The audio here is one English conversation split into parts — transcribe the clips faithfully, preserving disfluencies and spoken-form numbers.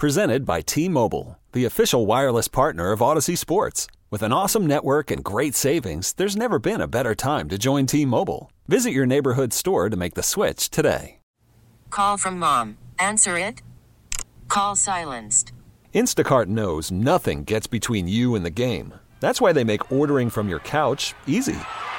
Presented by T-Mobile, the official wireless partner of Odyssey Sports. With an awesome network and great savings, there's never been a better time to join T-Mobile. Visit your neighborhood store to make the switch today. Call from mom. Answer it. Call silenced. Instacart knows nothing gets between you and the game. That's why they make ordering from your couch easy.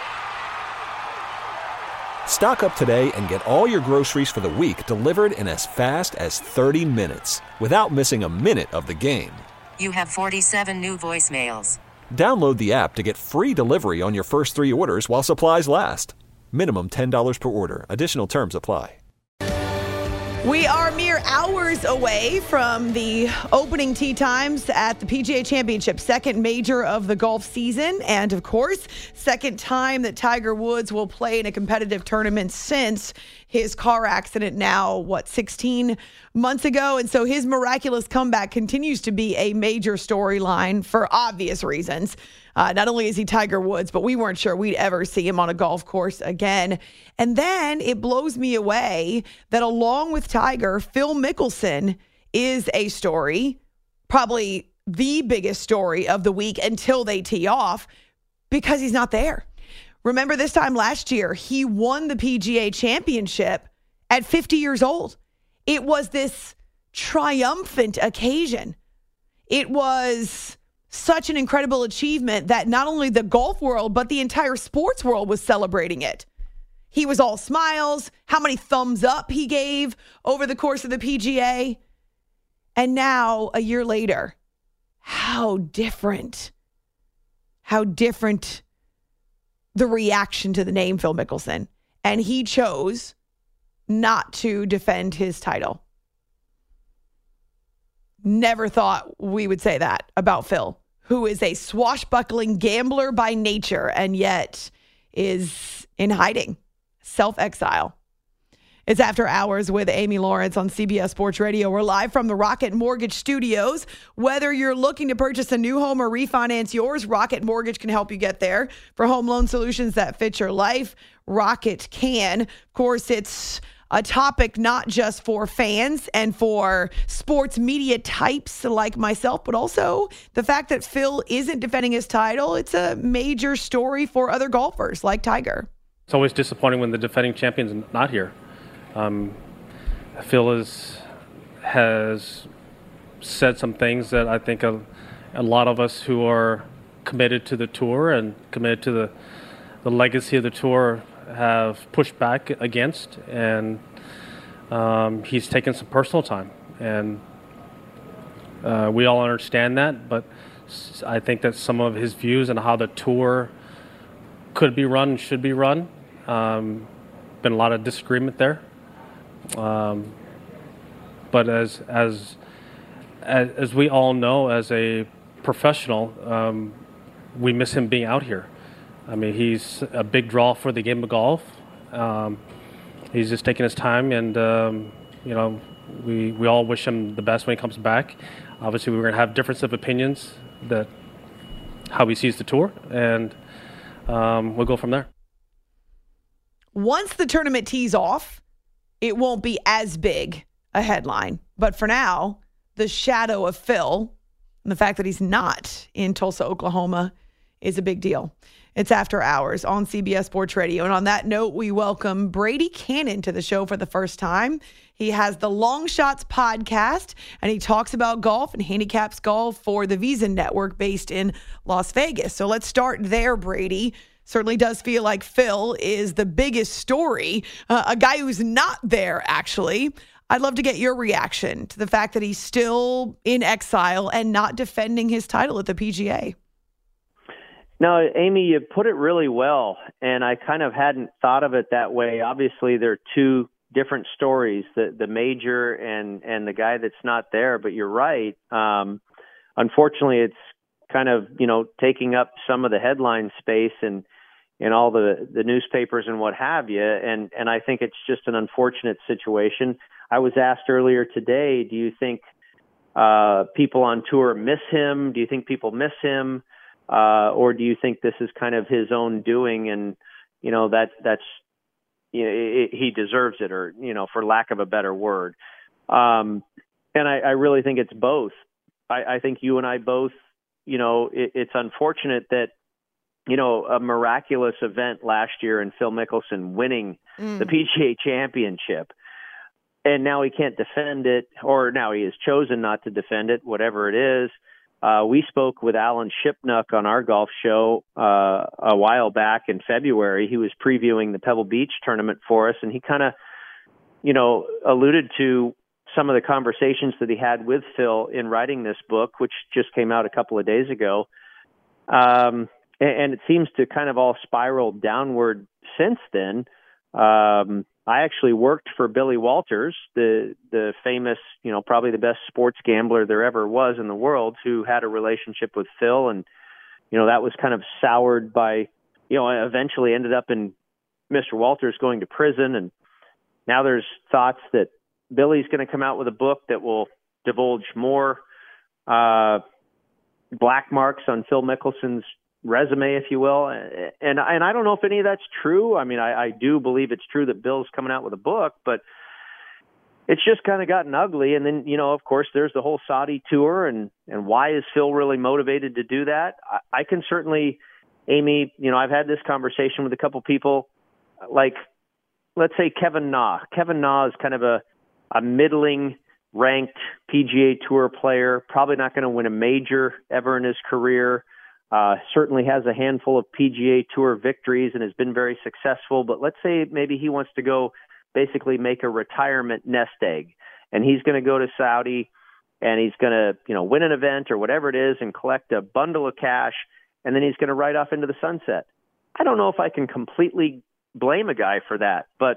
Stock up today and get all your groceries for the week delivered in as fast as thirty minutes without missing a minute of the game. You have forty-seven new voicemails. Download the app to get free delivery on your first three orders while supplies last. Minimum ten dollars per order. Additional terms apply. We are mere hours away from the opening tee times at the P G A Championship, second major of the golf season, and of course, second time that Tiger Woods will play in a competitive tournament since his car accident now, what, sixteen months ago? And so his miraculous comeback continues to be a major storyline for obvious reasons. Uh, not only is he Tiger Woods, but we weren't sure we'd ever see him on a golf course again. And then it blows me away that along with Tiger, Phil Mickelson is a story, probably the biggest story of the week until they tee off, because he's not there. Remember this time last year, he won the P G A Championship at fifty years old. It was this triumphant occasion. It was such an incredible achievement that not only the golf world, but the entire sports world was celebrating it. He was all smiles, how many thumbs up he gave over the course of the P G A. And now, a year later, how different, how different the reaction to the name Phil Mickelson. And he chose not to defend his title. Never thought we would say that about Phil, who is a swashbuckling gambler by nature and yet is in hiding, self-exile. It's After Hours with Amy Lawrence on C B S Sports Radio. We're live from the Rocket Mortgage Studios. Whether you're looking to purchase a new home or refinance yours, Rocket Mortgage can help you get there. For home loan solutions that fit your life, Rocket can. Of course, it's a topic not just for fans and for sports media types like myself, but also the fact that Phil isn't defending his title. It's a major story for other golfers like Tiger. It's always disappointing when the defending champion's not here. Um, Phil is, has said some things that I think a, a lot of us who are committed to the tour and committed to the, the legacy of the tour have pushed back against, and um, he's taken some personal time, and uh, we all understand that, but I think that some of his views on how the tour could be run and should be run, um, been a lot of disagreement there. Um, but as, as as as we all know, as a professional, um, we miss him being out here. I mean, he's a big draw for the game of golf. Um, he's just taking his time, and um, you know, we we all wish him the best when he comes back. Obviously, we're going to have difference of opinions that how he sees the tour, and um, we'll go from there. Once the tournament tees off, it won't be as big a headline. But for now, the shadow of Phil and the fact that he's not in Tulsa, Oklahoma is a big deal. It's After Hours on C B S Sports Radio. And on that note, we welcome Brady Cannon to the show for the first time. He has the Long Shots podcast, and he talks about golf and handicaps golf for the Visa Network based in Las Vegas. So let's start there, Brady. Certainly does feel like Phil is the biggest story, uh, a guy who's not there, actually. I'd love to get your reaction to the fact that he's still in exile and not defending his title at the P G A. No, Amy, you put it really well, and I kind of hadn't thought of it that way. Obviously, there are two different stories, the the major and, and the guy that's not there, but you're right. Um, unfortunately, it's kind of, you know, taking up some of the headline space and and all the, the newspapers and what have you. And, and I think it's just an unfortunate situation. I was asked earlier today, do you think uh, people on tour miss him? Do you think people miss him? Uh, or do you think this is kind of his own doing and, you know, that that's, you know, it, he deserves it, or, you know, for lack of a better word. Um, And I, I really think it's both. I, I think you and I both, you know, it, it's unfortunate that, you know, a miraculous event last year in Phil Mickelson winning mm. the P G A Championship, and now he can't defend it, or now he has chosen not to defend it, whatever it is. Uh, we spoke with Alan Shipnuck on our golf show uh, a while back in February. He was previewing the Pebble Beach tournament for us, and he kind of, you know, alluded to some of the conversations that he had with Phil in writing this book, which just came out a couple of days ago. Um, and, and it seems to kind of all spiral downward since then. Um, I actually worked for Billy Walters, the the famous, you know, probably the best sports gambler there ever was in the world, who had a relationship with Phil. And, you know, that was kind of soured by, you know, eventually ended up in Mister Walters going to prison. And now there's thoughts that Billy's going to come out with a book that will divulge more uh, black marks on Phil Mickelson's resume, if you will. And and I don't know if any of that's true. I mean, I, I do believe it's true that Bill's coming out with a book, but it's just kind of gotten ugly. And then, you know, of course, there's the whole Saudi tour, and, and why is Phil really motivated to do that? I, I can certainly, Amy, you know, I've had this conversation with a couple people, like, let's say Kevin Na. Kevin Na is kind of a, a middling ranked P G A Tour player, probably not going to win a major ever in his career. Uh, certainly has a handful of P G A Tour victories and has been very successful. But let's say maybe he wants to go basically make a retirement nest egg, and he's going to go to Saudi and he's going to, you know, win an event or whatever it is and collect a bundle of cash, and then he's going to ride off into the sunset. I don't know if I can completely blame a guy for that, but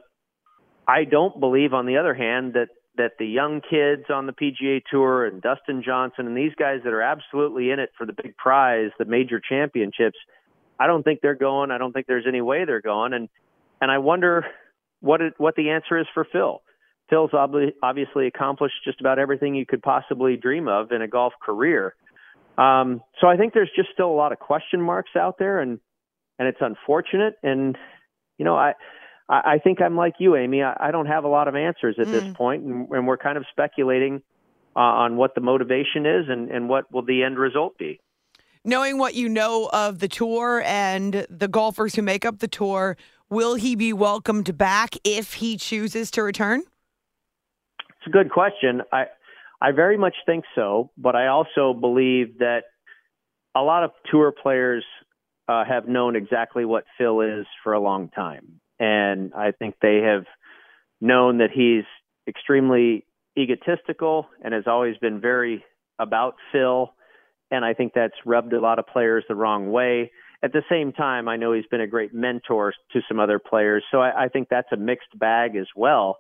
I don't believe, on the other hand, that that the young kids on the P G A Tour and Dustin Johnson and these guys that are absolutely in it for the big prize, the major championships, I don't think they're going. I don't think there's any way they're going. And and I wonder what it, what the answer is for Phil. Phil's ob- obviously accomplished just about everything you could possibly dream of in a golf career. Um, so I think there's just still a lot of question marks out there, and and it's unfortunate. And, you know, I – I think I'm like you, Amy. I don't have a lot of answers at mm. this point, and, and we're kind of speculating uh, on what the motivation is and, and what will the end result be. Knowing what you know of the tour and the golfers who make up the tour, will he be welcomed back if he chooses to return? It's a good question. I I very much think so, but I also believe that a lot of tour players uh, have known exactly what Phil is for a long time. And I think they have known that he's extremely egotistical and has always been very about Phil. And I think that's rubbed a lot of players the wrong way. At the same time, I know he's been a great mentor to some other players. So I, I think that's a mixed bag as well.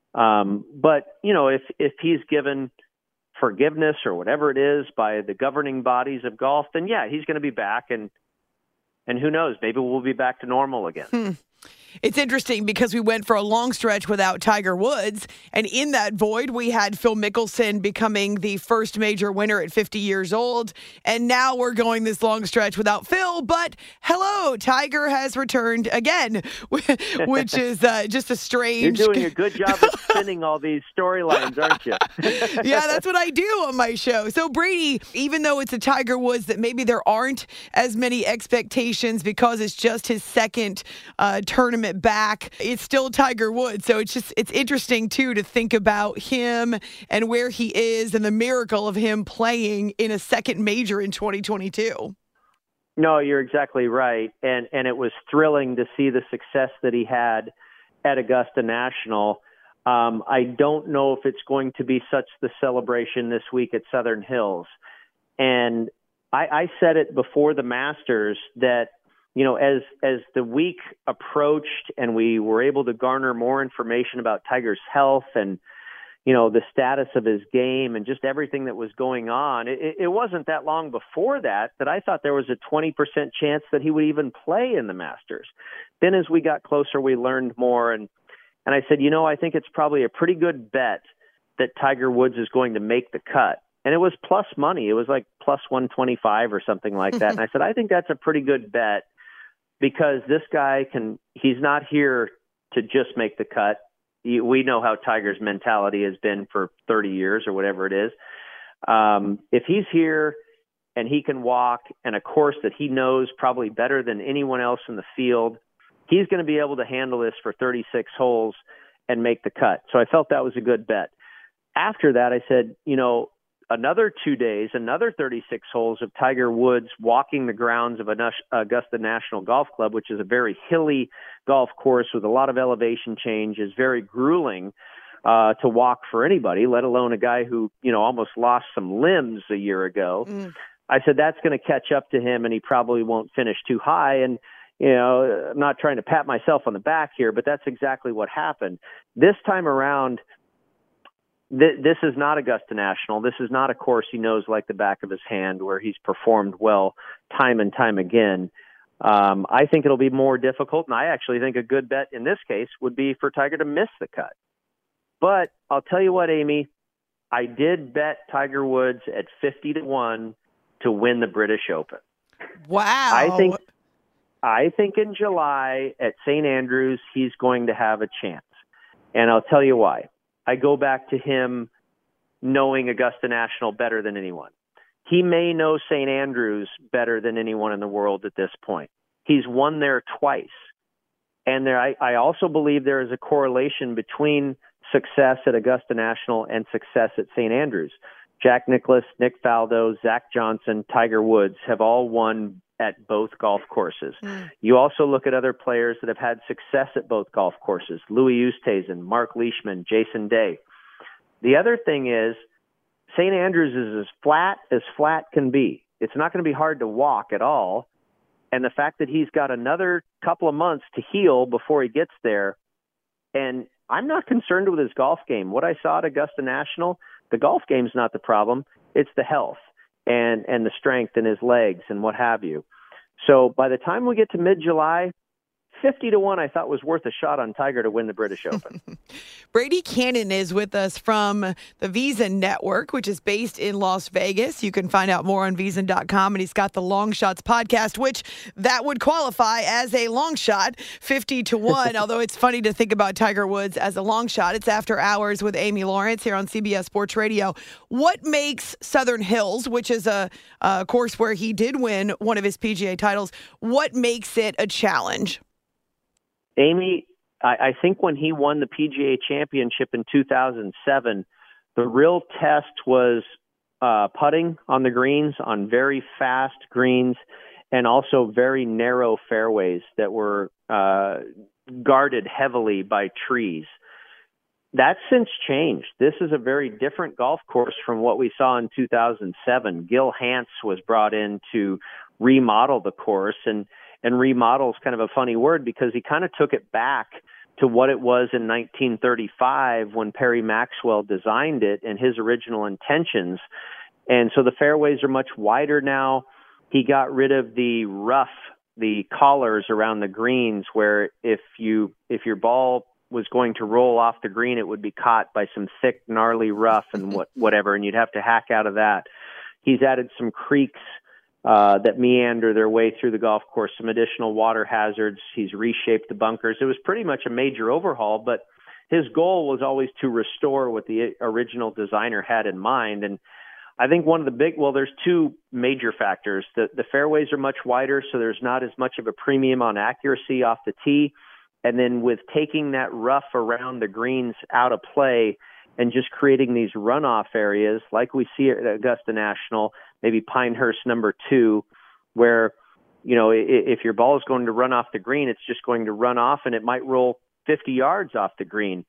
Um, but, you know, if, if he's given forgiveness or whatever it is by the governing bodies of golf, then yeah, he's going to be back. And, and who knows, maybe we'll be back to normal again. Hmm. It's interesting because we went for a long stretch without Tiger Woods, and in that void, we had Phil Mickelson becoming the first major winner at fifty years old, and now we're going this long stretch without Phil, but hello, Tiger has returned again, which is uh, just a strange... You're doing a good job of spinning all these storylines, aren't you? Yeah, that's what I do on my show. So, Brady, even though it's a Tiger Woods that maybe there aren't as many expectations because it's just his second uh, tournament back, it's still Tiger Woods. So it's just, it's interesting too to think about him and where he is and the miracle of him playing in a second major in twenty twenty-two. No, you're exactly right. And and it was thrilling to see the success that he had at Augusta National. Um, I don't know if it's going to be such the celebration this week at Southern Hills. And I, I said it before the Masters that, you know, as as the week approached and we were able to garner more information about Tiger's health and, you know, the status of his game and just everything that was going on, it, it wasn't that long before that that I thought there was a twenty percent chance that he would even play in the Masters. Then as we got closer, we learned more. And, and I said, you know, I think it's probably a pretty good bet that Tiger Woods is going to make the cut. And it was plus money. It was like plus one twenty-five or something like that. And I said, I think that's a pretty good bet, because this guy can, he's not here to just make the cut. we know how Tiger's mentality has been for thirty years or whatever it is. Um, if he's here and he can walk and a course that he knows probably better than anyone else in the field, he's going to be able to handle this for thirty-six holes and make the cut. So I felt that was a good bet. After that, I said, you know, another two days, another thirty-six holes of Tiger Woods walking the grounds of Augusta National Golf Club, which is a very hilly golf course with a lot of elevation change, is very grueling uh, to walk for anybody, let alone a guy who, you know, almost lost some limbs a year ago. Mm. I said, that's going to catch up to him and he probably won't finish too high. And, you know, I'm not trying to pat myself on the back here, but that's exactly what happened. This time around, this is not Augusta National. This is not a course he knows like the back of his hand where he's performed well time and time again. Um, I think it'll be more difficult, and I actually think a good bet in this case would be for Tiger to miss the cut. But I'll tell you what, Amy, I did bet Tiger Woods at fifty to one to win the British Open. Wow. I think, I think in July at Saint Andrews, he's going to have a chance. And I'll tell you why. I go back to him knowing Augusta National better than anyone. He may know Saint Andrews better than anyone in the world at this point. He's won there twice. And there, I, I also believe there is a correlation between success at Augusta National and success at Saint Andrews. Jack Nicklaus, Nick Faldo, Zach Johnson, Tiger Woods have all won at both golf courses. Mm. You also look at other players that have had success at both golf courses, Louis Oosthuizen, Mark Leishman, Jason Day. The other thing is Saint Andrews is as flat as flat can be. It's not going to be hard to walk at all. And the fact that he's got another couple of months to heal before he gets there, and I'm not concerned with his golf game. What I saw at Augusta National, the golf game's not the problem. It's the health and, and the strength in his legs and what have you. So by the time we get to mid-July, fifty to one I thought was worth a shot on Tiger to win the British Open. Brady Cannon is with us from the VSiN Network, which is based in Las Vegas. You can find out more on V S I N dot com, and he's got the Long Shots podcast, which that would qualify as a long shot, fifty to one, although it's funny to think about Tiger Woods as a long shot. It's After Hours with Amy Lawrence here on C B S Sports Radio. What makes Southern Hills, which is a, a course where he did win one of his P G A titles, what makes it a challenge? Amy, I, I think when he won the P G A championship in two thousand seven, the real test was uh, putting on the greens, on very fast greens, and also very narrow fairways that were uh, guarded heavily by trees. That's since changed. This is a very different golf course from what we saw in two thousand seven. Gil Hanse was brought in to remodel the course, and And remodel is kind of a funny word because he kind of took it back to what it was in nineteen thirty-five when Perry Maxwell designed it and his original intentions. And so the fairways are much wider now. He got rid of the rough, the collars around the greens where if you if your ball was going to roll off the green, it would be caught by some thick, gnarly rough and what, whatever, and you'd have to hack out of that. He's added some creeks Uh, that meander their way through the golf course, some additional water hazards. He's reshaped the bunkers. It was pretty much a major overhaul, but his goal was always to restore what the original designer had in mind. And I think one of the big, well, there's two major factors. The, the fairways are much wider, so there's not as much of a premium on accuracy off the tee. And then with taking that rough around the greens out of play and just creating these runoff areas like we see at Augusta National, maybe Pinehurst number two, where, you know, if your ball is going to run off the green, it's just going to run off and it might roll fifty yards off the green.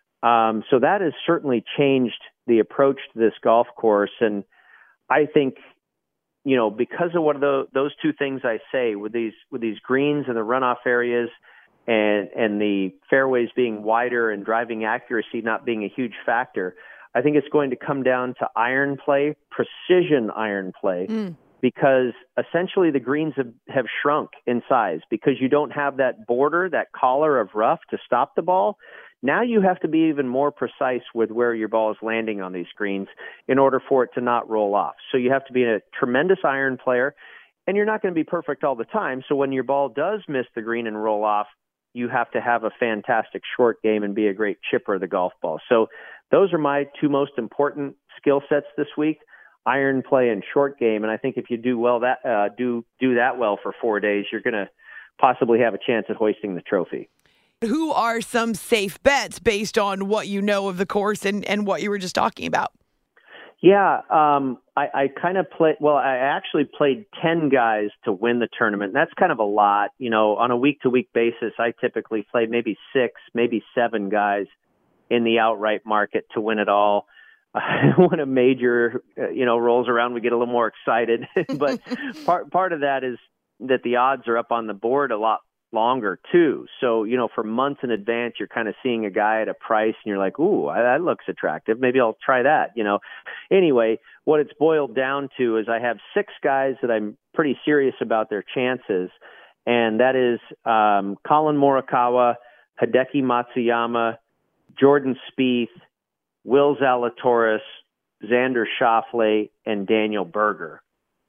Um, so that has certainly changed the approach to this golf course. And I think, you know, because of what the, those two things I say with these, with these greens and the runoff areas and, and the fairways being wider and driving accuracy not being a huge factor, I think it's going to come down to iron play, precision iron play, mm. because essentially the greens have, have shrunk in size because you don't have that border, that collar of rough to stop the ball. Now you have to be even more precise with where your ball is landing on these greens in order for it to not roll off. So you have to be a tremendous iron player, and you're not going to be perfect all the time. So when your ball does miss the green and roll off, you have to have a fantastic short game and be a great chipper of the golf ball. So those are my two most important skill sets this week: iron play and short game. And I think if you do well that uh, do do that well for four days, you're going to possibly have a chance at hoisting the trophy. Who are some safe bets based on what you know of the course and, and what you were just talking about? Yeah, um, I, I kind of played, well, I actually played ten guys to win the tournament. That's kind of a lot. You know, on a week-to-week basis, I typically play maybe six, maybe seven guys in the outright market to win it all. Uh, when a major, uh, you know, rolls around, we get a little more excited. But part part of that is that the odds are up on the board a lot longer too. So, you know, for months in advance, you're kind of seeing a guy at a price and you're like, ooh, that looks attractive. Maybe I'll try that, you know. Anyway, what it's boiled down to is I have six guys that I'm pretty serious about their chances. And that is um, Colin Morikawa, Hideki Matsuyama, Jordan Spieth, Will Zalatoris, Xander Schauffele, and Daniel Berger.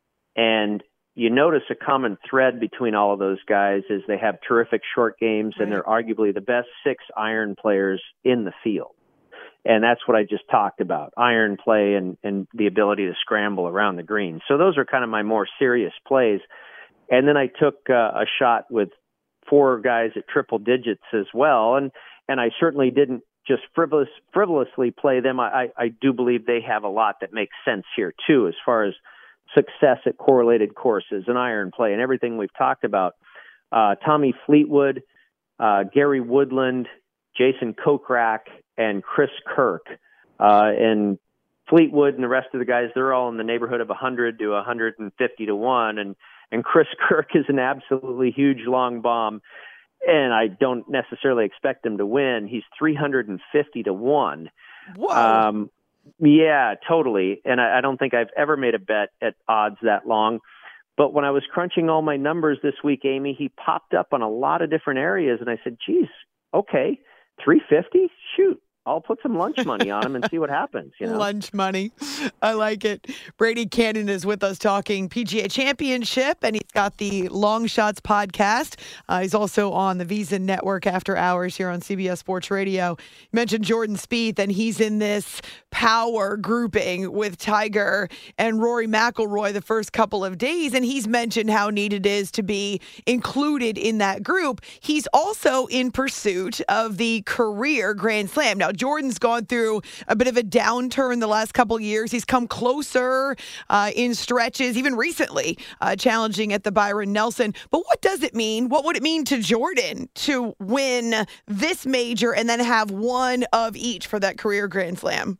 And you notice a common thread between all of those guys is they have terrific short games, right, and they're arguably the best six iron players in the field. And that's what I just talked about, iron play and, and the ability to scramble around the green. So those are kind of my more serious plays. And then I took uh, a shot with four guys at triple digits as well. And, and I certainly didn't just frivolous, frivolously play them. I, I do believe they have a lot that makes sense here too, as far as success at correlated courses and iron play and everything we've talked about. Uh, Tommy Fleetwood, uh, Gary Woodland, Jason Kokrak, and Chris Kirk. Uh, and Fleetwood and the rest of the guys, they're all in the neighborhood of one hundred to one hundred fifty to one. And, and Chris Kirk is an absolutely huge long bomb. And I don't necessarily expect him to win. He's three hundred fifty to one. Whoa. Um, Yeah, totally. And I, I don't think I've ever made a bet at odds that long. But when I was crunching all my numbers this week, Amy, he popped up on a lot of different areas. And I said, geez, okay, three fifty? Shoot, I'll put some lunch money on him and see what happens. You know? Lunch money. I like it. Brady Cannon is with us talking P G A Championship, and he's got the Long Shots podcast. Uh, he's also on the Visa Network after hours here on C B S Sports Radio. You mentioned Jordan Spieth, and he's in this power grouping with Tiger and Rory McIlroy the first couple of days, and he's mentioned how neat it is to be included in that group. He's also in pursuit of the career Grand Slam. Now, Jordan's gone through a bit of a downturn the last couple of years. He's come closer uh, in stretches, even recently, uh, challenging at the Byron Nelson. But what does it mean? What would it mean to Jordan to win this major and then have one of each for that career Grand Slam?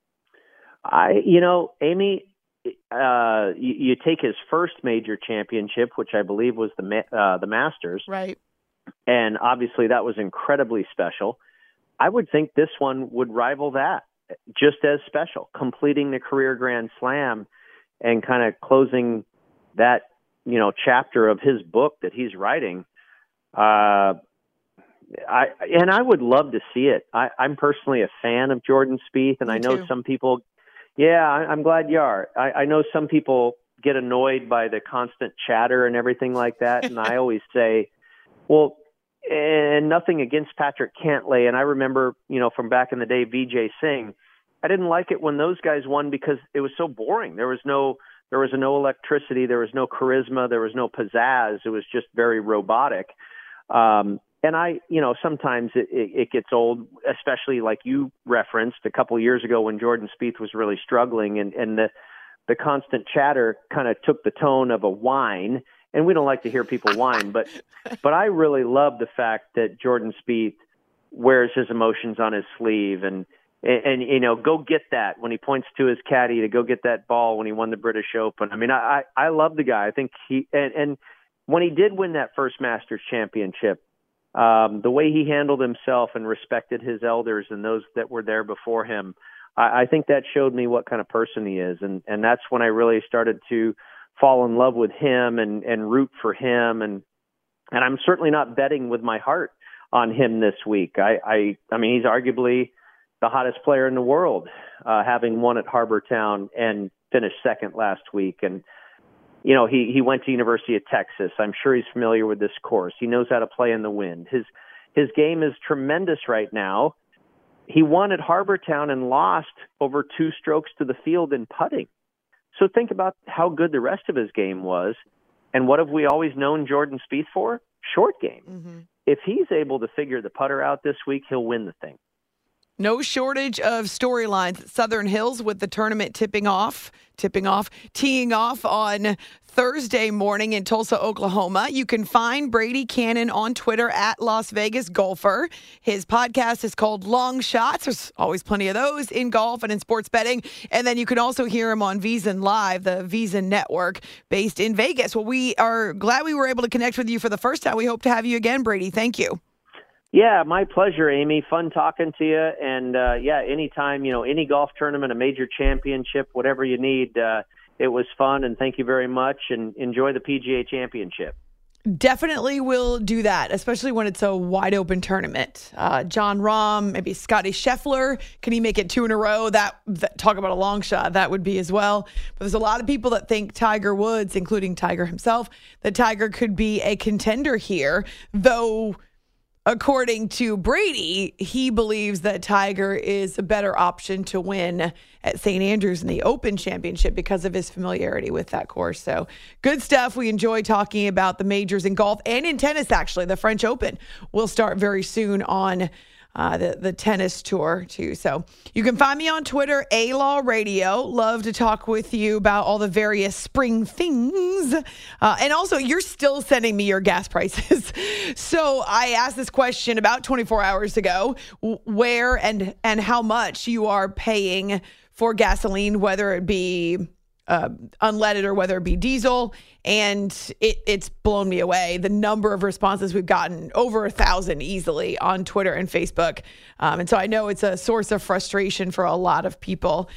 I, you know, Amy, uh, you, you take his first major championship, which I believe was the uh, the Masters, right? And obviously that was incredibly special. I would think this one would rival that, just as special, completing the career Grand Slam and kind of closing that, you know, chapter of his book that he's writing. Uh, I and I would love to see it. I, I'm personally a fan of Jordan Spieth, and Me I know too. some people. Yeah, I, I'm glad you are. I, I know some people get annoyed by the constant chatter and everything like that, and I always say, well. And nothing against Patrick Cantlay. And I remember, you know, from back in the day, V J Singh, I didn't like it when those guys won because it was so boring. There was no, there was no electricity. There was no charisma. There was no pizzazz. It was just very robotic. Um, and I, you know, sometimes it, it, it gets old, especially like you referenced a couple of years ago when Jordan Spieth was really struggling and, and the, the constant chatter kind of took the tone of a whine. And we don't like to hear people whine, but but I really love the fact that Jordan Spieth wears his emotions on his sleeve and, and, and, you know, go get that when he points to his caddy to go get that ball when he won the British Open. I mean, I, I love the guy. I think he and, and when he did win that first Masters championship, um, the way he handled himself and respected his elders and those that were there before him, I, I think that showed me what kind of person he is. And, and that's when I really started to fall in love with him and, and root for him. And, and I'm certainly not betting with my heart on him this week. I, I, I mean, he's arguably the hottest player in the world, uh, having won at Harbour Town and finished second last week. And, you know, he, he went to University of Texas. I'm sure he's familiar with this course. He knows how to play in the wind. His, His game is tremendous right now. He won at Harbortown and lost over two strokes to the field in putting. So think about how good the rest of his game was. And what have we always known Jordan Spieth for? Short game. Mm-hmm. If he's able to figure the putter out this week, he'll win the thing. No shortage of storylines at Southern Hills with the tournament tipping off, tipping off, teeing off on Thursday morning in Tulsa, Oklahoma. You can find Brady Cannon on Twitter at Las Vegas Golfer. His podcast is called Long Shots. There's always plenty of those in golf and in sports betting. And then you can also hear him on VSiN Live, the VSiN network based in Vegas. Well, we are glad we were able to connect with you for the first time. We hope to have you again, Brady. Thank you. Yeah, my pleasure, Amy. Fun talking to you. And, uh, yeah, anytime, you know, any golf tournament, a major championship, whatever you need, uh, it was fun. And thank you very much. And enjoy the P G A Championship. Definitely will do that, especially when it's a wide open tournament. Uh, Jon Rahm, maybe Scotty Scheffler. Can he make it two in a row? That, that talk about a long shot. That would be as well. But there's a lot of people that think Tiger Woods, including Tiger himself, that Tiger could be a contender here, though. According to Brady, he believes that Tiger is a better option to win at Saint Andrews in the Open Championship because of his familiarity with that course. So good stuff. We enjoy talking about the majors in golf and in tennis, actually. The French Open will start very soon on uh, the, the tennis tour, too. So you can find me on Twitter, A-Law Radio. Love to talk with you about all the various spring things. Uh, and also, you're still sending me your gas prices. So I asked this question about twenty-four hours ago, where and, and how much you are paying for gasoline, whether it be uh, unleaded or whether it be diesel. And it, it's blown me away. The number of responses we've gotten, over a thousand easily on Twitter and Facebook. Um, and so I know it's a source of frustration for a lot of people,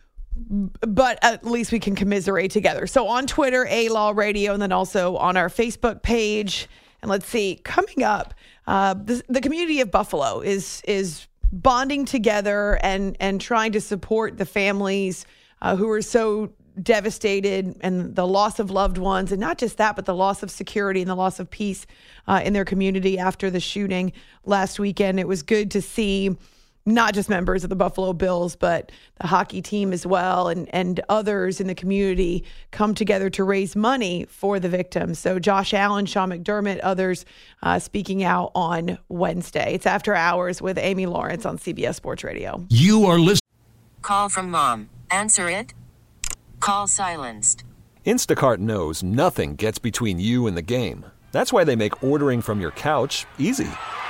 but at least we can commiserate together. So on Twitter, A-Law Radio, and then also on our Facebook page. And let's see, coming up, uh, the, the community of Buffalo is is bonding together and, and trying to support the families uh, who are so devastated and the loss of loved ones. And not just that, but the loss of security and the loss of peace uh, in their community after the shooting last weekend. It was good to see not just members of the Buffalo Bills, but the hockey team as well, and, and others in the community come together to raise money for the victims. So Josh Allen, Sean McDermott, others uh, speaking out on Wednesday. It's After Hours with Amy Lawrence on C B S Sports Radio. You are listening. Call from mom. Answer it. Call silenced. Instacart knows nothing gets between you and the game. That's why they make ordering from your couch easy.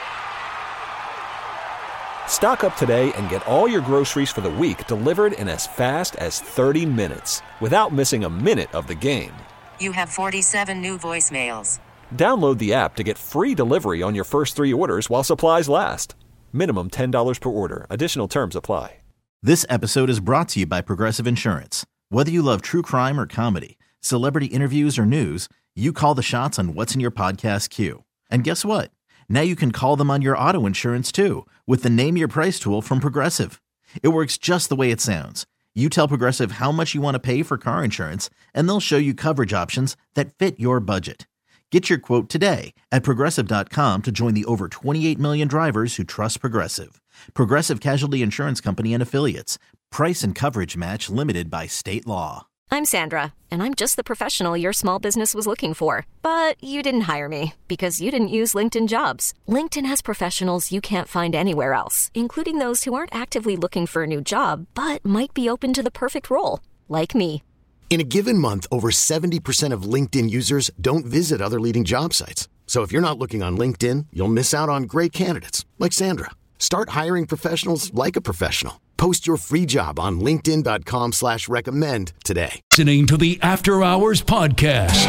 Stock up today and get all your groceries for the week delivered in as fast as thirty minutes without missing a minute of the game. You have forty-seven new voicemails. Download the app to get free delivery on your first three orders while supplies last. Minimum ten dollars per order. Additional terms apply. This episode is brought to you by Progressive Insurance. Whether you love true crime or comedy, celebrity interviews or news, you call the shots on what's in your podcast queue. And guess what? Now you can call them on your auto insurance too with the Name Your Price tool from Progressive. It works just the way it sounds. You tell Progressive how much you want to pay for car insurance, and they'll show you coverage options that fit your budget. Get your quote today at Progressive dot com to join the over twenty-eight million drivers who trust Progressive. Progressive Casualty Insurance Company and Affiliates. Price and coverage match limited by state law. I'm Sandra, and I'm just the professional your small business was looking for. But you didn't hire me because you didn't use LinkedIn Jobs. LinkedIn has professionals you can't find anywhere else, including those who aren't actively looking for a new job, but might be open to the perfect role, like me. In a given month, over seventy percent of LinkedIn users don't visit other leading job sites. So if you're not looking on LinkedIn, you'll miss out on great candidates like Sandra. Start hiring professionals like a professional. Post your free job on linkedin dot com slash recommend today. Listening to the After Hours Podcast.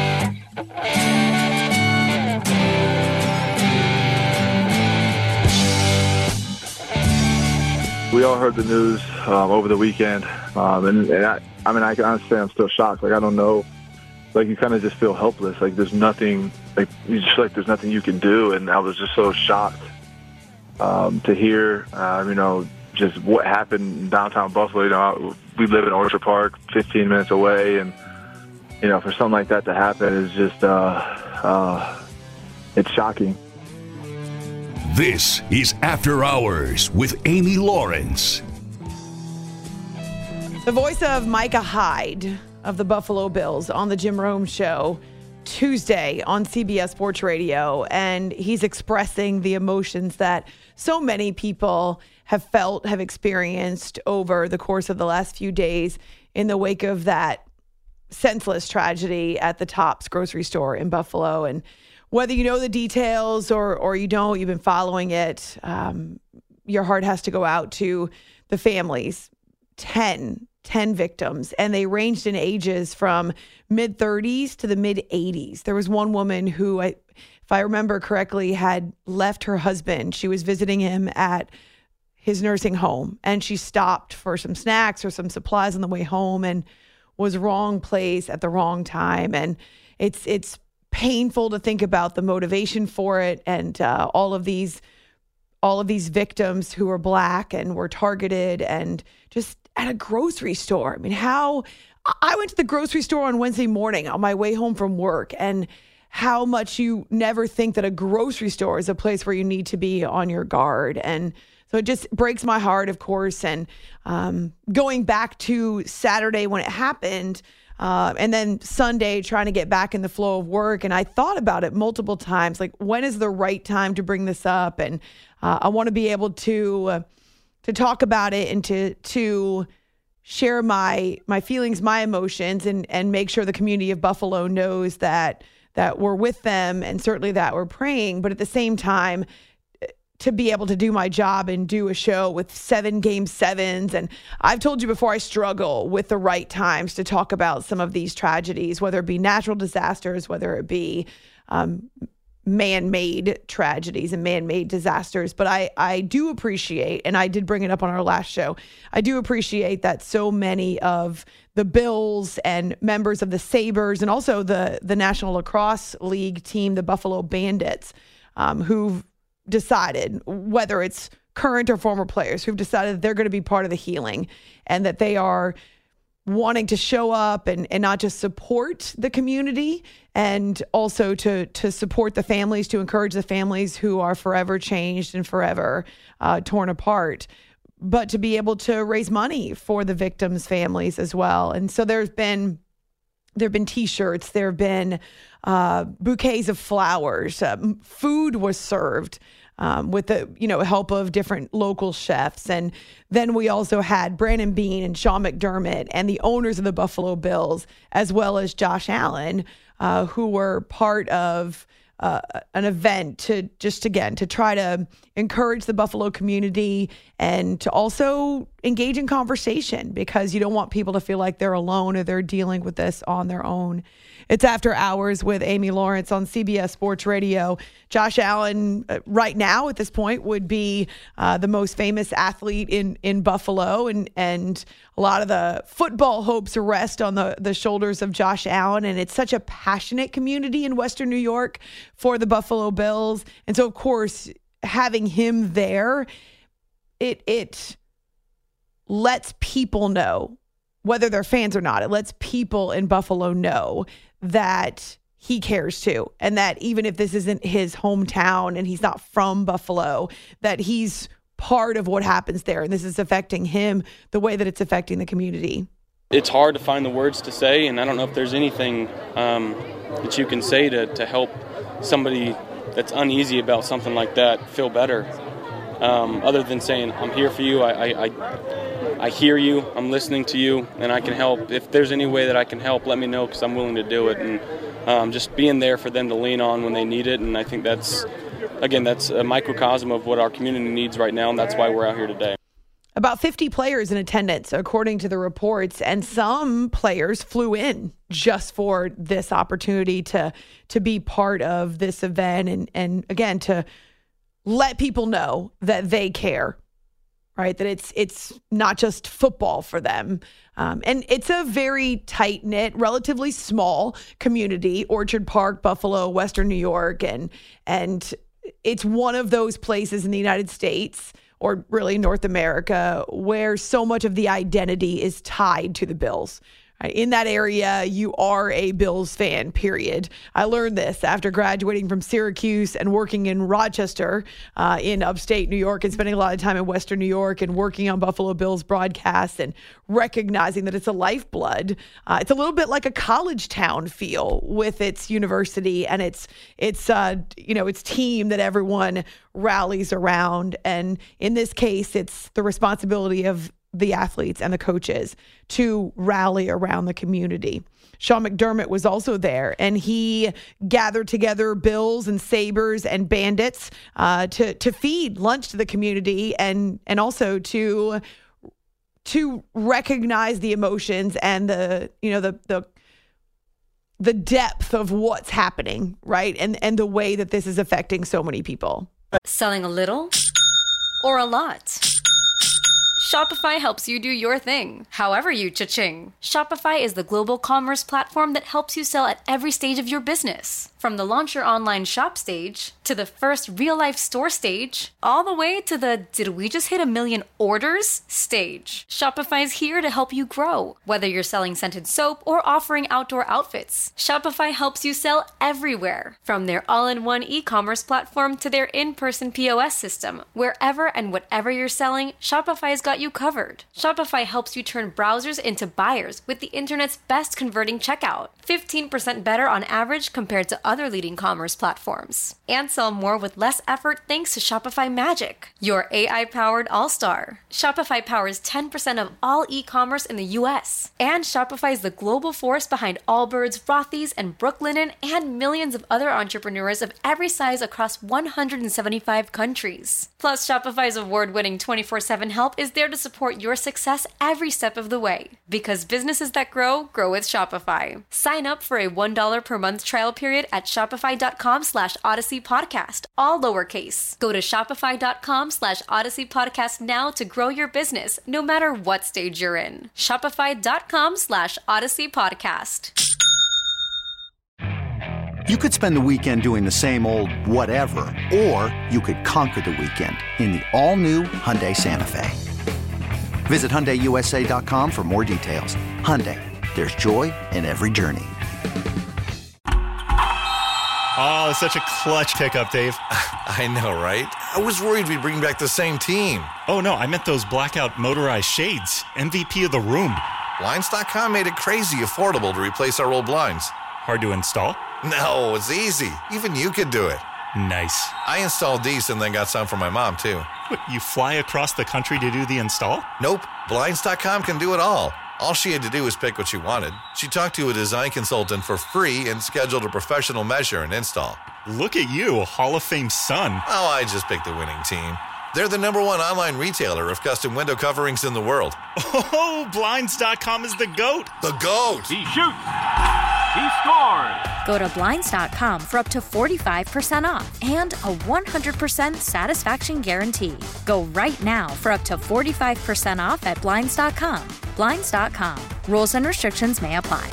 We all heard the news um, over the weekend, um, and, and I, I mean, I can honestly say I'm still shocked. Like, I don't know. Like, you kind of just feel helpless. Like, there's nothing. Like, you just feel like there's nothing you can do. And I was just so shocked um, to hear, uh, you know, just what happened in downtown Buffalo. You know, we live in Orchard Park, fifteen minutes away, and you know, for something like that to happen is just, uh, uh, it's shocking. This is After Hours with Amy Lawrence. The voice of Micah Hyde of the Buffalo Bills on the Jim Rome Show Tuesday on C B S Sports Radio, and he's expressing the emotions that so many people have felt, have experienced over the course of the last few days in the wake of that senseless tragedy at the Tops grocery store in Buffalo. And whether you know the details or or you don't, you've been following it, um, your heart has to go out to the families. ten, ten victims, and they ranged in ages from mid-thirties to the mid-eighties. There was one woman who, I, if I remember correctly, had left her husband. She was visiting him at his nursing home, and she stopped for some snacks or some supplies on the way home and was wrong place at the wrong time. And it's it's painful to think about the motivation for it, and uh, all of these all of these victims who were Black and were targeted, and just at a grocery store. I mean, how I went to the grocery store on Wednesday morning on my way home from work, and how much you never think that a grocery store is a place where you need to be on your guard. And so it just breaks my heart, of course. And um, going back to Saturday when it happened, Uh, and then Sunday, trying to get back in the flow of work. And I thought about it multiple times, like, when is the right time to bring this up? And uh, I want to be able to uh, to talk about it and to to share my my feelings, my emotions, and and make sure the community of Buffalo knows that that we're with them, and certainly that we're praying. But at the same time, to be able to do my job and do a show with seven game sevens. And I've told you before, I struggle with the right times to talk about some of these tragedies, whether it be natural disasters, whether it be um, man-made tragedies and man-made disasters. But I, I do appreciate, and I did bring it up on our last show, I do appreciate that so many of the Bills and members of the Sabres, and also the, the National Lacrosse League team, the Buffalo Bandits, um, who've decided, whether it's current or former players, who've decided that they're going to be part of the healing, and that they are wanting to show up and, and not just support the community, and also to to support the families, to encourage the families who are forever changed and forever uh, torn apart, but to be able to raise money for the victims' families as well. And so there's been There have been T-shirts. There have been uh, bouquets of flowers. Um, food was served um, with the you know help of different local chefs. And then we also had Brandon Beane and Sean McDermott and the owners of the Buffalo Bills, as well as Josh Allen, uh, who were part of uh, an event to just, again, to try to encourage the Buffalo community and to also engage in conversation, because you don't want people to feel like they're alone or they're dealing with this on their own. It's After Hours with Amy Lawrence on C B S Sports Radio. Josh Allen, uh, right now at this point, would be uh, the most famous athlete in, in Buffalo, and and a lot of the football hopes rest on the, the shoulders of Josh Allen. And it's such a passionate community in Western New York for the Buffalo Bills. And so, of course, having him there, it it lets people know, whether they're fans or not, it lets people in Buffalo know that he cares too. And that even if this isn't his hometown and he's not from Buffalo, that he's part of what happens there. And this is affecting him the way that it's affecting the community. It's hard to find the words to say, and I don't know if there's anything um, that you can say to, to help somebody that's uneasy about something like that feel better. Um, other than saying, I'm here for you, I, I, I, I hear you, I'm listening to you, and I can help. If there's any way that I can help, let me know, because I'm willing to do it. And um, just being there for them to lean on when they need it. And I think that's, again, that's a microcosm of what our community needs right now, and that's why we're out here today. About fifty players in attendance, according to the reports, and some players flew in just for this opportunity to to be part of this event, and and again, to let people know that they care, right? That it's it's not just football for them. Um, and it's a very tight-knit, relatively small community, Orchard Park, Buffalo, Western New York, and and it's one of those places in the United States, or really North America, where so much of the identity is tied to the Bills. in that area, you are a Bills fan, period. I learned this after graduating from Syracuse and working in Rochester uh, in upstate New York and spending a lot of time in Western New York and working on Buffalo Bills broadcasts and recognizing that it's a lifeblood. Uh, it's a little bit like a college town feel with its university and its, its uh, you know, its team that everyone rallies around. And in this case, it's the responsibility of the athletes and the coaches to rally around the community. Sean McDermott was also there, and he gathered together Bills and Sabres and Bandits uh, to to feed lunch to the community and and also to to recognize the emotions and the you know the the the depth of what's happening, right? And and the way that this is affecting so many people. Selling a little or a lot? Shopify helps you do your thing, however you cha-ching. Shopify is the global commerce platform that helps you sell at every stage of your business. From the launch your online shop stage, to the first real-life store stage, all the way to the did we just hit a million orders stage. Shopify's here to help you grow. Whether you're selling scented soap or offering outdoor outfits, Shopify helps you sell everywhere. From their all-in-one e-commerce platform to their in-person P O S system, wherever and whatever you're selling, Shopify's got you covered. Shopify helps you turn browsers into buyers with the internet's best converting checkout. fifteen percent better on average compared to other leading commerce platforms. And sell more with less effort thanks to Shopify Magic, your A I-powered all-star. Shopify powers ten percent of all e-commerce in the U S. And Shopify is the global force behind Allbirds, Rothy's, and Brooklinen, and millions of other entrepreneurs of every size across one hundred seventy-five countries. Plus, Shopify's award-winning twenty-four seven help is there to support your success every step of the way. Because businesses that grow, grow with Shopify. Sign up for a one dollar per month trial period at shopify.com slash Odyssey Podcast, all lowercase. Go to shopify.com slash Odyssey Podcast now to grow your business, no matter what stage you're in. Shopify.com slash Odyssey Podcast. You could spend the weekend doing the same old whatever, or you could conquer the weekend in the all-new Hyundai Santa Fe. Visit Hyundai U S A dot com for more details. Hyundai, there's joy in every journey. Oh, it's such a clutch pickup, Dave. I know, right? I was worried we'd bring back the same team. Oh, no, I meant those blackout motorized shades. M V P of the room. Blinds dot com made it crazy affordable to replace our old blinds. Hard to install? No, it's easy. Even you could do it. Nice. I installed these and then got some for my mom, too. What, you fly across the country to do the install? Nope. Blinds dot com can do it all. All she had to do was pick what she wanted. She talked to a design consultant for free and scheduled a professional measure and install. Look at you, a Hall of Fame son. Oh, I just picked the winning team. They're the number one online retailer of custom window coverings in the world. Oh, Blinds dot com is the GOAT. The GOAT. He shoots. He scores. Go to Blinds dot com for up to forty-five percent off and a one hundred percent satisfaction guarantee. Go right now for up to forty-five percent off at Blinds dot com. Blinds dot com. Rules and restrictions may apply.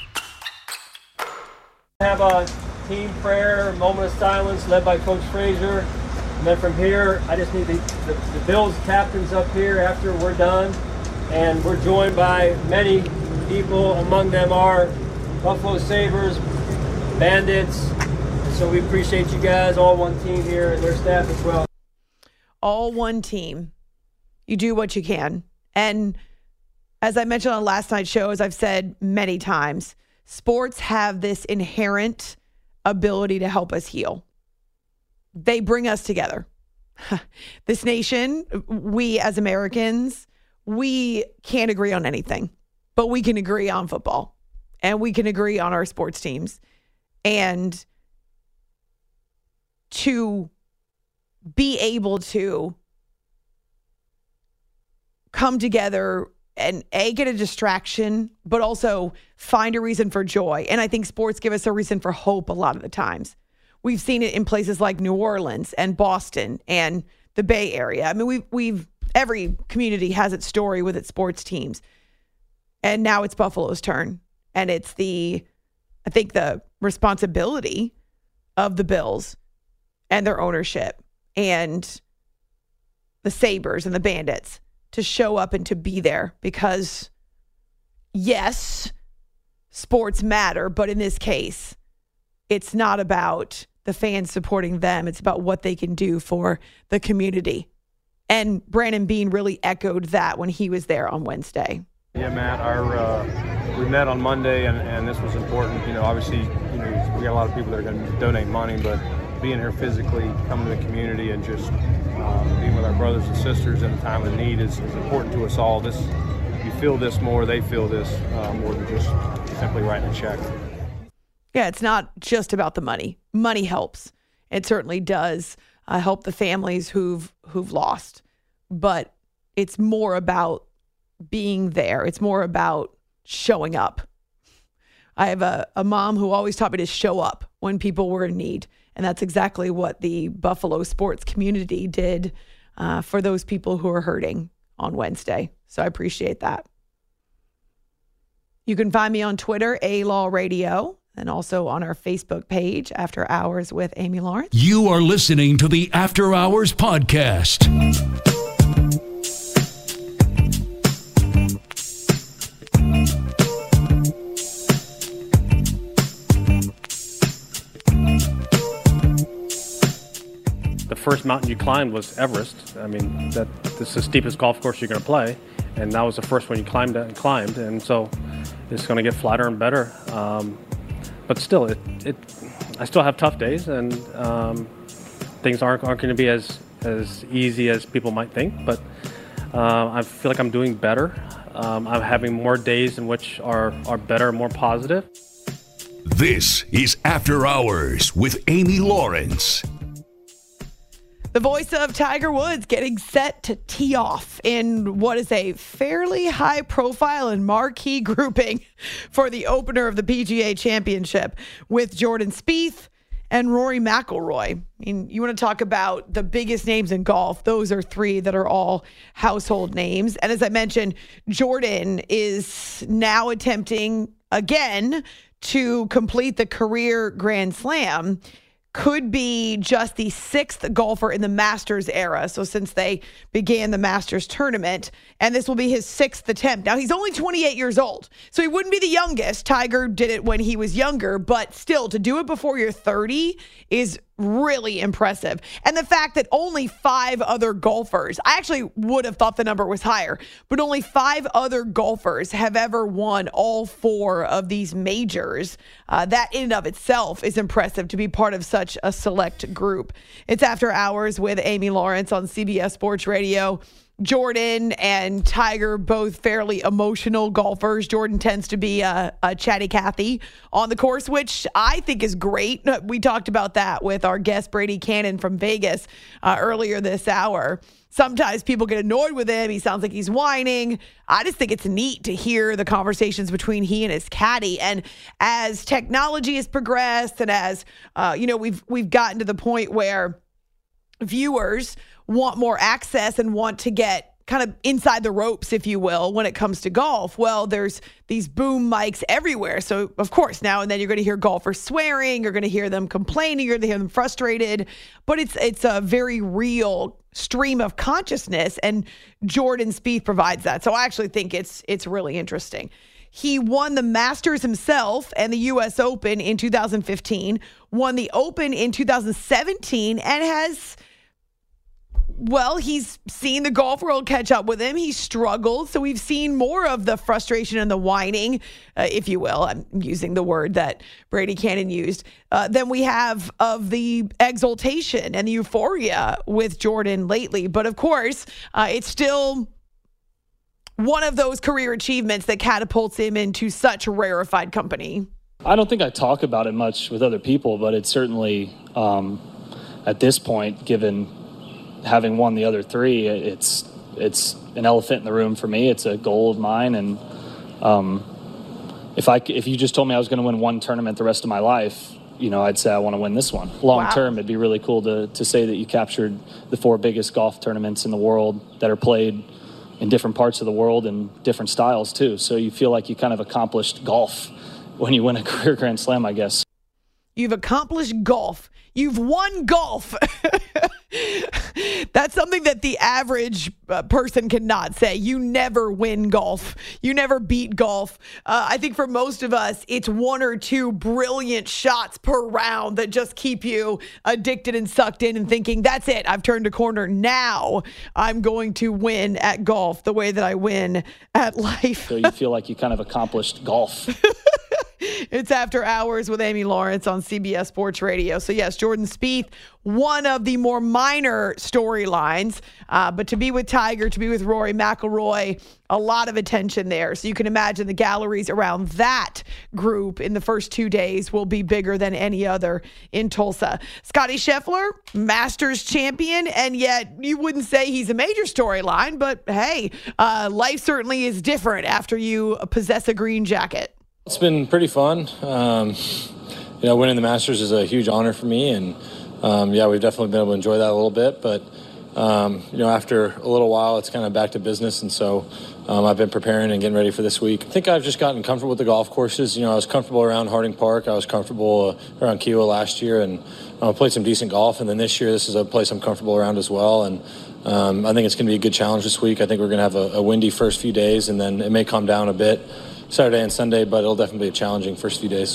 Have a team prayer, moment of silence led by Coach Frazier. And then from here, I just need the, the, the Bills captains up here after we're done. And we're joined by many people. Among them are Buffalo Sabres, Bandits. So we appreciate you guys, all one team here, and their staff as well. All one team. You do what you can. And as I mentioned on last night's show, as I've said many times, sports have this inherent ability to help us heal. They bring us together. This nation, we as Americans, we can't agree on anything, but we can agree on football and we can agree on our sports teams. And to be able to come together and A, get a distraction, but also find a reason for joy. And I think sports give us a reason for hope a lot of the times. We've seen it in places like New Orleans and Boston and the Bay Area. I mean, we've, we've every community has its story with its sports teams. And now it's Buffalo's turn. And it's the, I think, the responsibility of the Bills and their ownership and the Sabres and the Bandits to show up and to be there because, yes, sports matter, but in this case, it's not about the fans supporting them. It's about what they can do for the community. And Brandon Beane really echoed that when he was there on Wednesday. Yeah, Matt, our uh, we met on Monday, and, and this was important. You know, obviously, you know, we got a lot of people that are going to donate money, but being here physically, coming to the community, and just uh, being with our brothers and sisters in a time of need is, is important to us all. This, you feel this more, they feel this uh, more than just simply writing a check. Yeah, it's not just about the money. Money helps. It certainly does uh, help the families who've who've lost, but it's more about being there. It's more about showing up. I have a, a mom who always taught me to show up when people were in need. And that's exactly what the Buffalo sports community did uh, for those people who are hurting on Wednesday. So I appreciate that. You can find me on Twitter, A-Law Radio, and also on our Facebook page, After Hours with Amy Lawrence. You are listening to the After Hours Podcast. The first mountain you climbed was Everest. I mean, that this is the steepest golf course you're going to play, and that was the first one you climbed and climbed, and so it's going to get flatter and better. Um, but still, it, it I still have tough days, and um, things aren't aren't going to be as as easy as people might think. But uh, I feel like I'm doing better. Um, I'm having more days in which are are better, more positive. This is After Hours with Amy Lawrence. The voice of Tiger Woods getting set to tee off in what is a fairly high-profile and marquee grouping for the opener of the P G A Championship with Jordan Spieth and Rory McIlroy. I mean, you want to talk about the biggest names in golf. Those are three that are all household names. And as I mentioned, Jordan is now attempting again to complete the career Grand Slam. Could be just the sixth golfer in the Masters era. So since they began the Masters tournament, and this will be his sixth attempt. Now, he's only twenty-eight years old, so he wouldn't be the youngest. Tiger did it when he was younger, but still, to do it before you're thirty is really impressive. And the fact that only five other golfers, I actually would have thought the number was higher, but only five other golfers have ever won all four of these majors. Uh, that in and of itself is impressive to be part of such a select group. It's After Hours with Amy Lawrence on C B S Sports Radio. Jordan and Tiger, both fairly emotional golfers. Jordan tends to be a, a chatty Cathy on the course, which I think is great. We talked about that with our guest Brady Cannon from Vegas uh, earlier this hour. Sometimes people get annoyed with him. He sounds like he's whining. I just think it's neat to hear the conversations between he and his caddy. And as technology has progressed, and as uh, you know, we've we've gotten to the point where viewers want more access and want to get kind of inside the ropes, if you will, when it comes to golf. Well, there's these boom mics everywhere. So, of course, now and then you're going to hear golfers swearing. You're going to hear them complaining. You're going to hear them frustrated. But it's it's a very real stream of consciousness, and Jordan Spieth provides that. So I actually think it's it's really interesting. He won the Masters himself and the U S Open in two thousand fifteen, won the Open in two thousand seventeen, and has... Well, he's seen the golf world catch up with him. He struggled. So we've seen more of the frustration and the whining, uh, if you will. I'm using the word that Brady Cannon used, uh, than we have of the exultation and the euphoria with Jordan lately. But of course, uh, it's still one of those career achievements that catapults him into such rarefied company. I don't think I talk about it much with other people, but it's certainly, um, at this point, given having won the other three, it's it's an elephant in the room for me. It's a goal of mine, and um, if I if you just told me I was going to win one tournament the rest of my life, you know, I'd say I want to win this one. Long wow. term, it'd be really cool to to say that you captured the four biggest golf tournaments in the world that are played in different parts of the world and different styles too. So you feel like you kind of accomplished golf when you win a career Grand Slam, I guess. You've accomplished golf. You've won golf. That's something that the average uh, person cannot say. You never win golf. You never beat golf. Uh, I think for most of us, it's one or two brilliant shots per round that just keep you addicted and sucked in and thinking, that's it. I've turned a corner. Now I'm going to win at golf the way that I win at life. So you feel like you kind of accomplished golf. It's After Hours with Amy Lawrence on C B S Sports Radio. So yes, Jordan Spieth, one of the more minor storylines, uh, but to be with Tiger, to be with Rory McIlroy, a lot of attention there. So you can imagine the galleries around that group in the first two days will be bigger than any other in Tulsa. Scottie Scheffler, Masters champion, and yet you wouldn't say he's a major storyline, but hey, uh, life certainly is different after you possess a green jacket. It's been pretty fun. Um, you know, winning the Masters is a huge honor for me, and um, yeah, we've definitely been able to enjoy that a little bit. But um, you know, after a little while, it's kind of back to business, and so um, I've been preparing and getting ready for this week. I think I've just gotten comfortable with the golf courses. You know, I was comfortable around Harding Park. I was comfortable uh, around Kiawah last year, and uh, played some decent golf. And then this year, this is a place I'm comfortable around as well. And um, I think it's going to be a good challenge this week. I think we're going to have a, a windy first few days, and then it may calm down a bit Saturday and Sunday, but it'll definitely be a challenging first few days.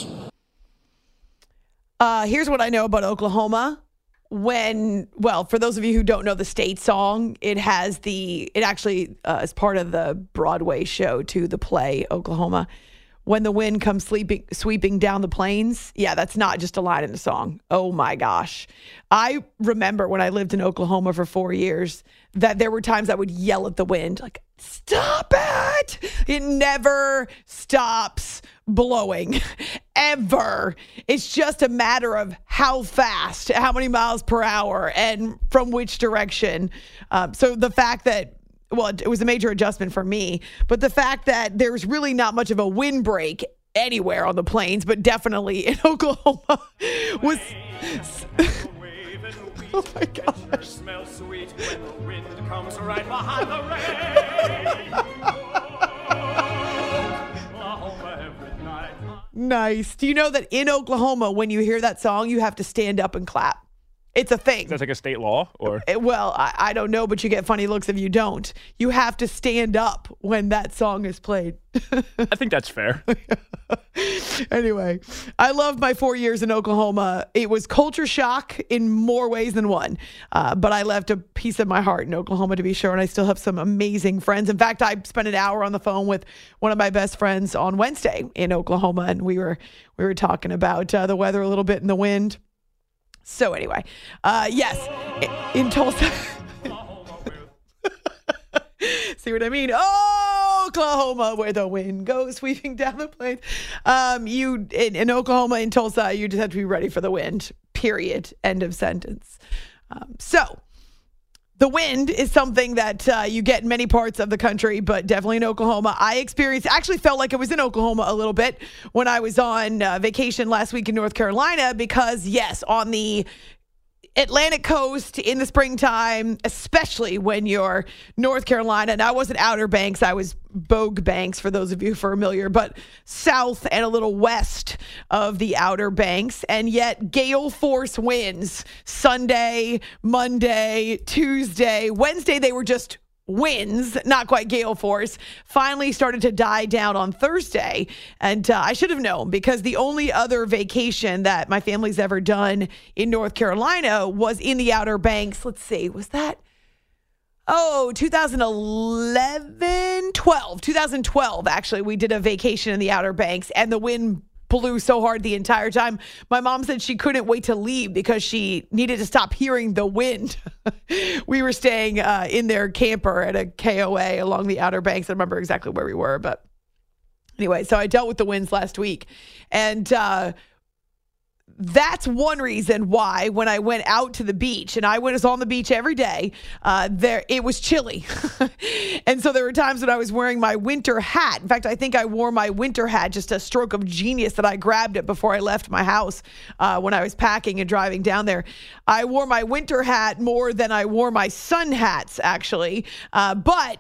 Uh, here's what I know about Oklahoma. When, well, for those of you who don't know the state song, it has the, it actually uh, is part of the Broadway show to the play Oklahoma. When the wind comes sleeping, sweeping down the plains. Yeah, that's not just a line in the song. Oh my gosh. I remember when I lived in Oklahoma for four years that there were times I would yell at the wind, like, stop it. It never stops blowing, ever. It's just a matter of how fast, how many miles per hour, and from which direction. Um, so the fact that, well, it was a major adjustment for me, but the fact that there's really not much of a windbreak anywhere on the plains, but definitely in Oklahoma was... Oh my gosh. Smells sweet when the wind comes right behind the rain. Nice. Do you know that in Oklahoma, when you hear that song, you have to stand up and clap? It's a thing. Is that like a state law? Or it, well, I, I don't know, but you get funny looks if you don't. You have to stand up when that song is played. I think that's fair. Anyway, I loved my four years in Oklahoma. It was culture shock in more ways than one. Uh, but I left a piece of my heart in Oklahoma, to be sure. And I still have some amazing friends. In fact, I spent an hour on the phone with one of my best friends on Wednesday in Oklahoma. And we were, we were talking about uh, the weather a little bit and the wind. So anyway, uh, yes, in Tulsa. See what I mean? Oh, Oklahoma, where the wind goes sweeping down the plains. Um, you in, in Oklahoma, in Tulsa, you just have to be ready for the wind. Period. End of sentence. Um, so. The wind is something that uh, you get in many parts of the country, but definitely in Oklahoma. I experienced, actually felt like it was in Oklahoma a little bit when I was on uh, vacation last week in North Carolina because, yes, on the Atlantic coast in the springtime, especially when you're North Carolina, and I wasn't Outer Banks, I was Bogue Banks, for those of you familiar, but south and a little west of the Outer Banks, and yet gale force winds Sunday, Monday, Tuesday, Wednesday, they were just winds, not quite gale force, finally started to die down on Thursday. And uh, I should have known because the only other vacation that my family's ever done in North Carolina was in the Outer Banks. Let's see, was that? Oh, two thousand eleven, twelve, two thousand twelve, actually, we did a vacation in the Outer Banks and the wind blew so hard the entire time. My mom said she couldn't wait to leave because she needed to stop hearing the wind. We were staying uh, in their camper at a K O A along the Outer Banks. I don't remember exactly where we were, but anyway, so I dealt with the winds last week. And uh, that's one reason why when I went out to the beach, and I was on the beach every day, uh, there it was chilly. And so there were times when I was wearing my winter hat. In fact, I think I wore my winter hat, just a stroke of genius that I grabbed it before I left my house uh, when I was packing and driving down there. I wore my winter hat more than I wore my sun hats, actually. Uh, but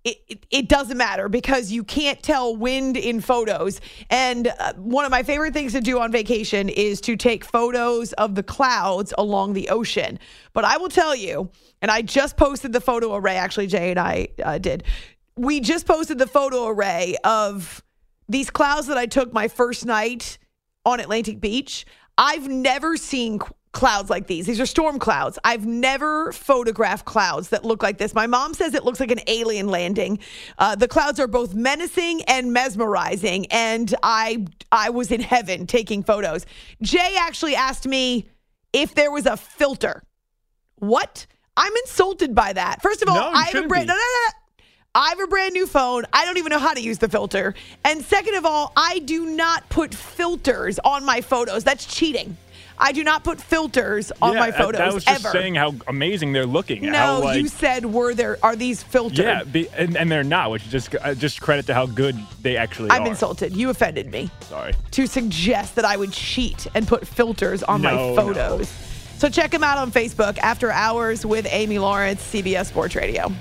It, it, it doesn't matter because you can't tell wind in photos. And uh, one of my favorite things to do on vacation is to take photos of the clouds along the ocean. But I will tell you, and I just posted the photo array, actually, Jay and I uh, did. We just posted the photo array of these clouds that I took my first night on Atlantic Beach. I've never seen clouds like these. These are storm clouds. I've never photographed clouds that look like this. My mom says it looks like an alien landing. Uh, the clouds are both menacing and mesmerizing, and I I was in heaven taking photos. Jay actually asked me if there was a filter. What? I'm insulted by that. First of all, No, you I have a shouldn't brand. be. No, no, no. I have a brand new phone. I don't even know how to use the filter. And second of all, I do not put filters on my photos. That's cheating. I do not put filters on yeah, my photos that was just ever. saying how amazing they're looking. No, how, like, you said were there are these filtered? Yeah, be, and, and they're not, which is just uh, just credit to how good they actually I'm are. insulted. You offended me. Sorry. To suggest that I would cheat and put filters on No, my photos. no. So check him out on Facebook, After Hours with Amy Lawrence, C B S Sports Radio.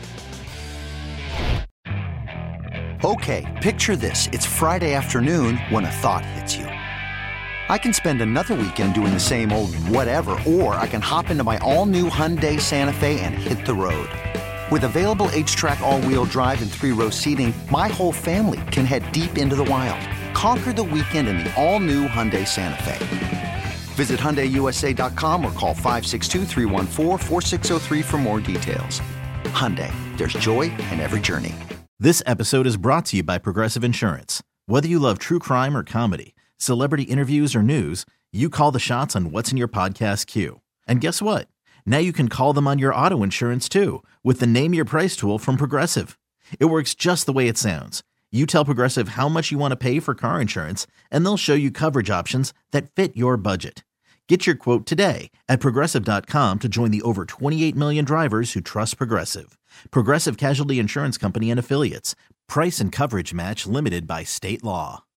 Okay, picture this. It's Friday afternoon when a thought hits you. I can spend another weekend doing the same old whatever, or I can hop into my all-new Hyundai Santa Fe and hit the road. With available H-Track all-wheel drive and three-row seating, my whole family can head deep into the wild. Conquer the weekend in the all-new Hyundai Santa Fe. Visit Hyundai U S A dot com or call five six two, three one four, four six zero three for more details. Hyundai, there's joy in every journey. This episode is brought to you by Progressive Insurance. Whether you love true crime or comedy, celebrity interviews or news, you call the shots on what's in your podcast queue. And guess what? Now you can call them on your auto insurance too with the Name Your Price tool from Progressive. It works just the way it sounds. You tell Progressive how much you want to pay for car insurance, and they'll show you coverage options that fit your budget. Get your quote today at Progressive dot com to join the over twenty-eight million drivers who trust Progressive. Progressive Casualty Insurance Company and Affiliates. Price and coverage match limited by state law.